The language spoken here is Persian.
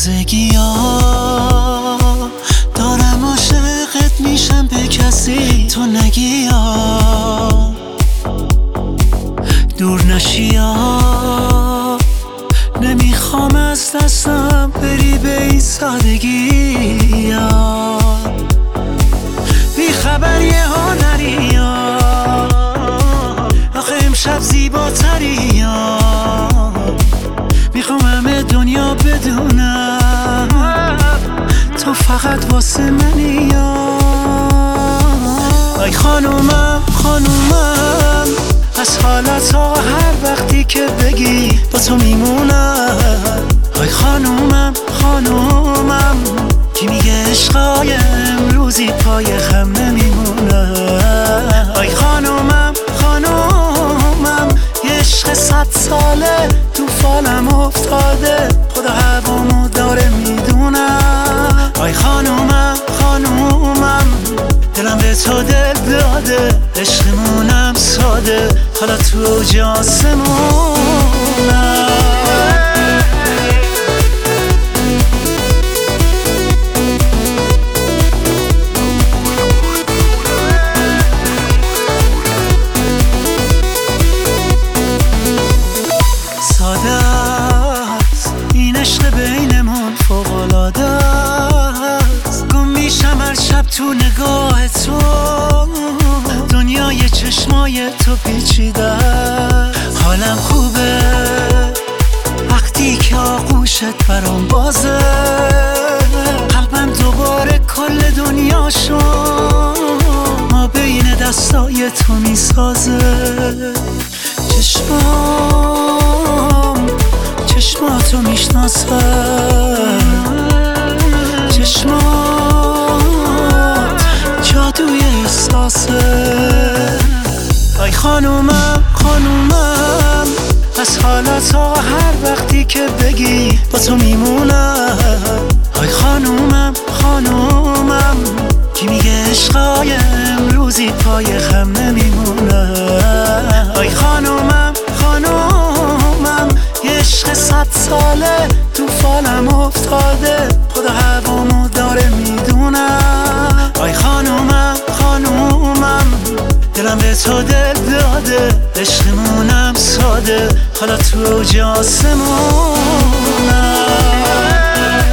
تازگی ها دارم عاشقت میشم به کسی تو نگی ها دور نشی ها نمیخوام از دستم بری به این سادگی ها بی خبری ها نری ها آخه امشب زیباتری ها میخوام همه دنیا بدونم تو فقط واسه منی ها ای خانومم خانومم از حالت ها هر وقتی که بگی با تو میمونم ای خانومم خانومم کی میگه عشقای امروزی پای خم نمیمونه ای خانومم خانومم یه عشق 100 ساله تو فالم افتاده خدا هوامو داره میدونم ای خانومم خانومم دلم به تو دل داده عشقمونم ساده حالا تو اوج آسمونم ساده است این عشق بینمون فوق‌العاده است گم میشم هر شب تو نگاه تو دنیای چشمای تو پیچیده حالم خوبه وقتی که آغوشت برام بازه قلبم دوباره کل دنیا شد ما بین دستای تو میسازه چشماتو میشناسم چشمات جادوی احساسه ای خانومم خانومم از حالت ها هر وقتی که بگی با تو میمونم ای خانومم خانومم کی میگه عشقای امروزی پای خم نمیمونه ای خانومم خانومم یه عشق 100 ساله تو فالم افتاده خدا هوامو داره میدونم ای خانومم خانومم دلم به تو دل داده عشقمونم ساده حالا تو اوج آسمونم